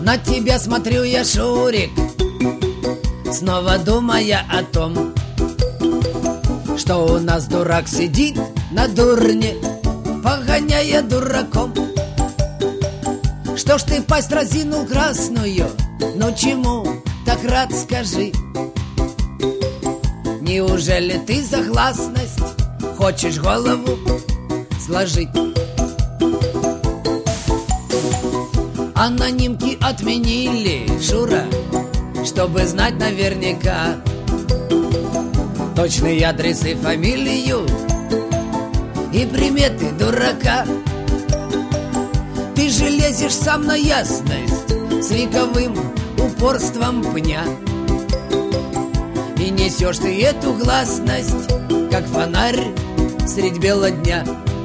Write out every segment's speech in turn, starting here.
На тебя смотрю я, Шурик, снова думая о том, что у нас дурак сидит на дурне, погоняя дураком. Что ж ты пасть разинул красную? Ну чему так рад, скажи? Неужели ты за гласность хочешь голову сложить? Анонимки отменили, Шура, чтобы знать наверняка точный адрес и фамилию и приметы дурака. Ты же лезешь сам на ясность с вековым упорством пня, и несешь ты эту гласность, как фонарь средь бела дня.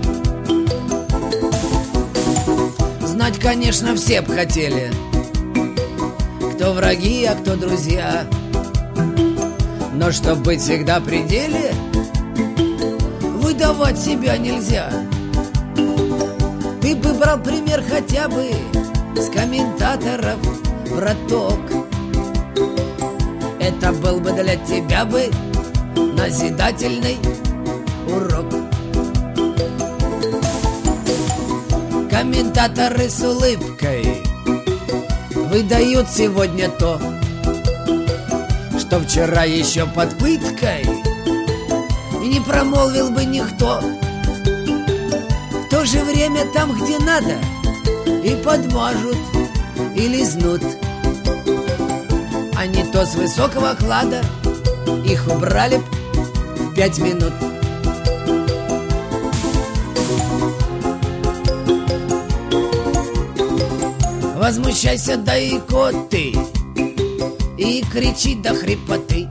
Знать, конечно, все б хотели, кто враги, а кто друзья. Но чтоб быть всегда при деле, выдавать себя нельзя. Ты бы брал пример хотя бы с комментаторов, браток. Это был бы для тебя бы назидательный урок. Комментаторы с улыбкой выдают сегодня то, что вчера еще под пыткой и не промолвил бы никто. В то же время там, где надо, и подмажут, и лизнут. А не то с высокого оклада их убрали в 5 минут. Возмущайся до икоты и кричи до хрипоты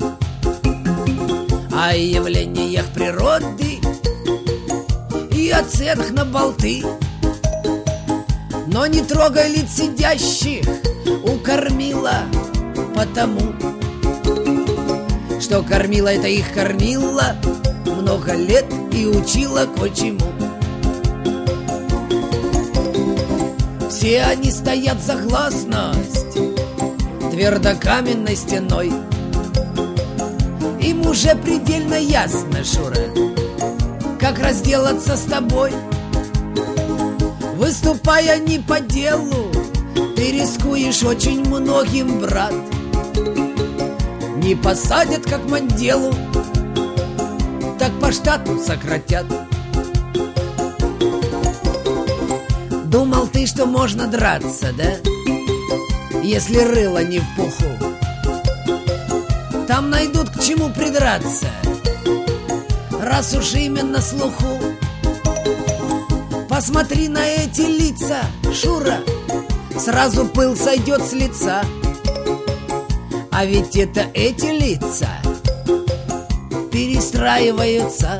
о явлениях природы и о ценах на болты. Но не трогай лиц сидящих у кормила, потому что кормила это их кормила много лет и учила кое-чему. Все они стоят за гласность твердокаменной стеной. Им уже предельно ясно, Шура, как разделаться с тобой. Выступая не по делу, ты рискуешь очень многим, брат. Не посадят, как Манделу, так по штату сократят. Думал ты, что можно драться, да? Если рыло не в пуху. Там найдут к чему придраться, раз уж именно слуху. Посмотри на эти лица, Шура, сразу пыл сойдет с лица. А ведь это эти лица перестраиваются.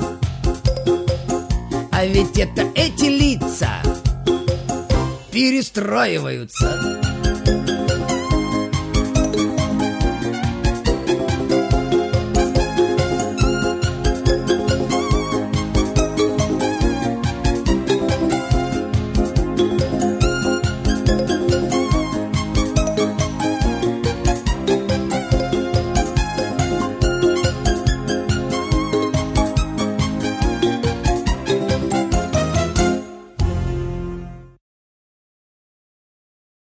А ведь это эти лица перестраиваются.